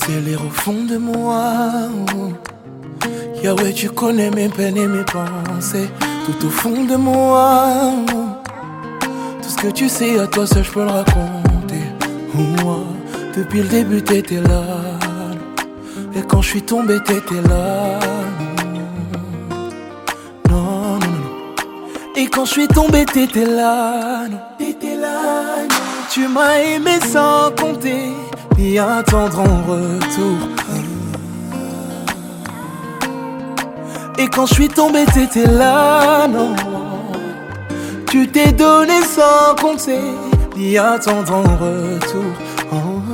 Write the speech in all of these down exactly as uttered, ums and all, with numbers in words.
vais lire au fond de moi. Yahweh, tu connais mes peines et mes pensées. Tout au fond de moi. Tout ce que tu sais, à toi seul je peux le raconter. Moi, depuis le début t'étais là. Et quand je suis tombé t'étais là. Non, non, non. Et quand je suis tombé t'étais là. Non, t'étais là. Non. Tu m'as aimé sans compter, ni attendre en retour. Et quand je suis tombé t'étais là. Non. Tu t'es donné sans compter, ni attendre en retour. Oh.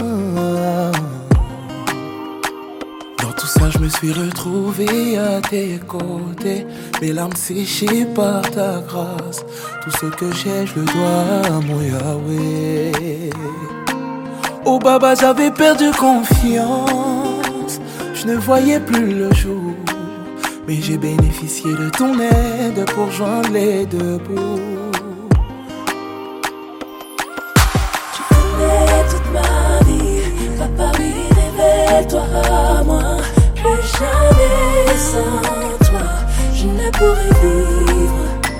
Dans tout ça, je me suis retrouvé à tes côtés. Mes larmes séchées par ta grâce. Tout ce que j'ai, je le dois à mon Yahweh. Oh Baba, j'avais perdu confiance. Je ne voyais plus le jour. Mais j'ai bénéficié de ton aide pour joindre les deux bouts. Toute ma vie, papa, oui, révèle-toi à moi. Plus jamais sans toi, je ne pourrais vivre.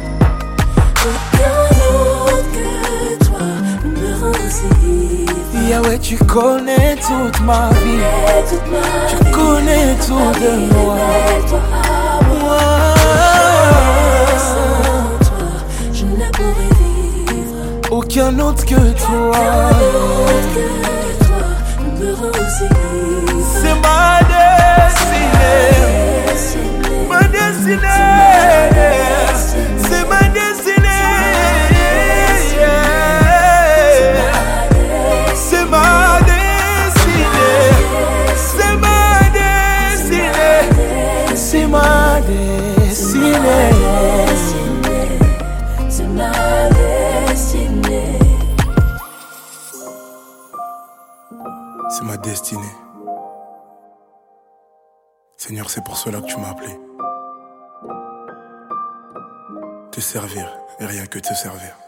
Aucun autre que toi me rend si vivre. Yahweh, tu connais toute ma vie, toute ma tu vie, connais tout de moi. Révèle-toi à moi. Sans toi, je ne pourrais vivre. Aucun autre que toi. C'est ma destinée. Ma destinée. C'est ma destinée. C'est ma destinée. C'est ma destinée. C'est ma destinée. C'est ma destinée. C'est ma destinée. Seigneur, c'est pour cela que tu m'as appelé. Te servir et rien que te servir.